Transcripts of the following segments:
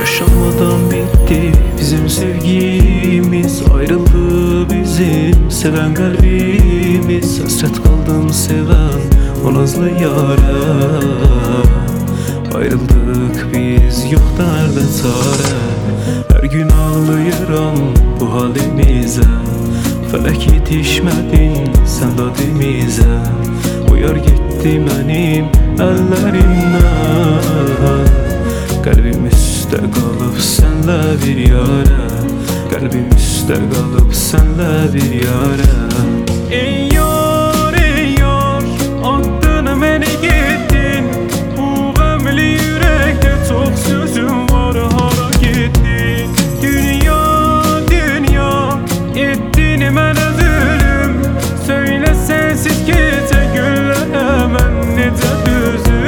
Yaşamadan bitti bizim sevgimiz, ayrıldı bizim seven kalbimiz. Hasret kaldım seven o nazlı yâre, ayrıldık biz yok derde çare. Her gün ağlayıram bu halimize, felek yetişmedin sen dadimize. O yar gitti benim ellerimden, kalbim üstə qalıb sənlə bir yara, kalbim üstə qalıb sənlə bir yara. Ey yar, attın məni getdin, bu qəmli ürəkdə çox sözüm var, hara getdin? Dünya, dünya, etdin mənə zulüm, söylə sənsiz gecə günlərə mən necə düzüm?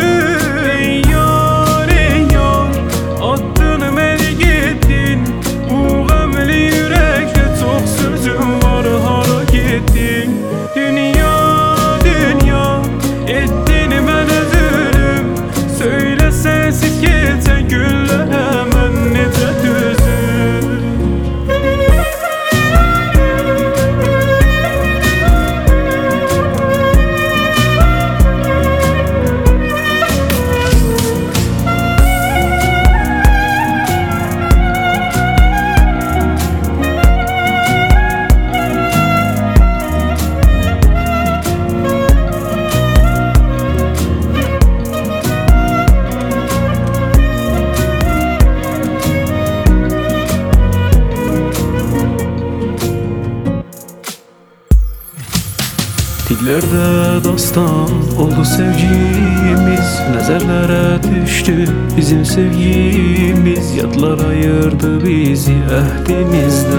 Dillerde dastan oldu sevgimiz, nezerlere düştü bizim sevgimiz. Yadlar ayırdı bizi ehdimizden,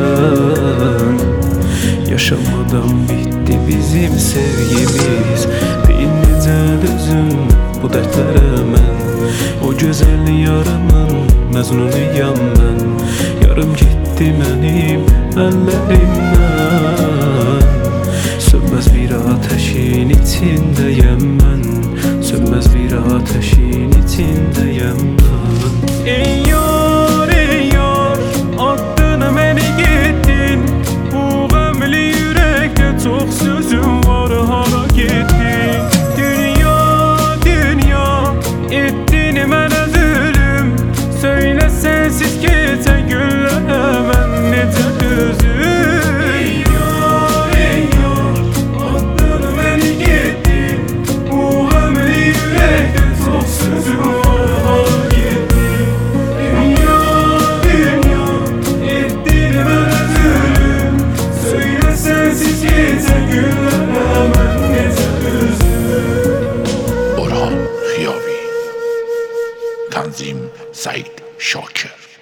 yaşamadan bitti bizim sevgimiz. Deyin necə dözüm bu dertlere mən, o güzel yarımın mezunuyam ben. Yarım gitti benim ellerimden, sönmez bir ateşin içindeyim ben, sönmez bir ateşin içindeyim ben. Ey yar, attın məni getdin, bu qəmli ürəkdə çox sözüm var, hara getdin? Dünya, dünya, etdin mənə zulüm, söylə sənsiz gecə günlərə mən necə düzüm? Tanzim Said Şakir.